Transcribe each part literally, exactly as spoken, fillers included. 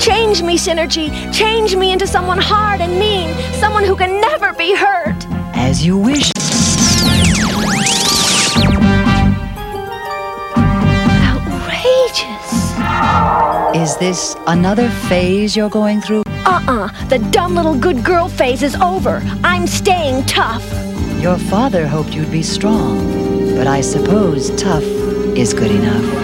Change me, Synergy. Change me into someone hard and mean. Someone who can never be hurt. As you wish. Outrageous. Is this another phase you're going through? Uh-uh. The dumb little good girl phase is over. I'm staying tough. Your father hoped you'd be strong, but I suppose tough is good enough.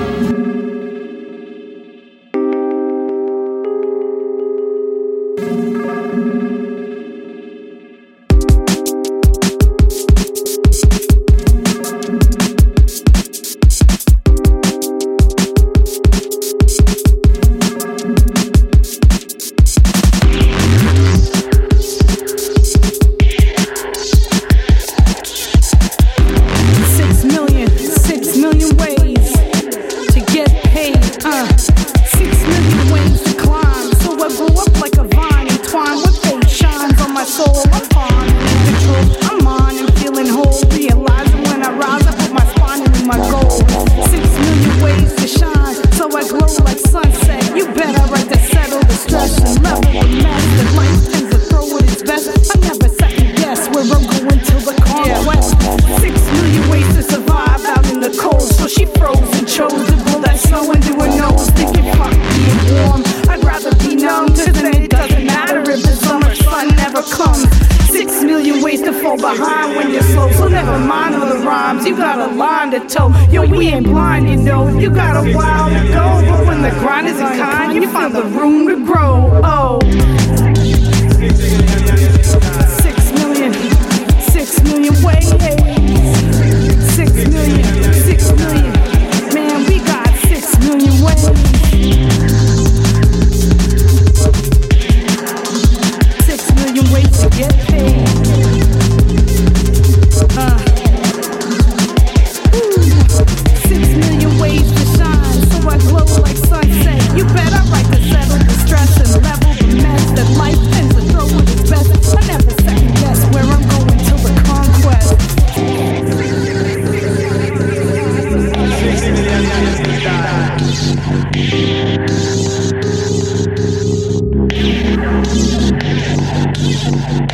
Behind when you're slow, so never mind all the rhymes. You got a line to toe. Yo, we ain't blind, you know. You got a while to go, but when the grind isn't kind, you find the room to grow. Oh, six million, six million ways, six million, six million. Man, we got six million ways. Six million ways to get paid. Uh, Six million ways to shine, so I glow like sunset. You bet I write to settle the stress and level the mess that life tends to throw at its best. I never second guess where I'm going till the conquest. Six million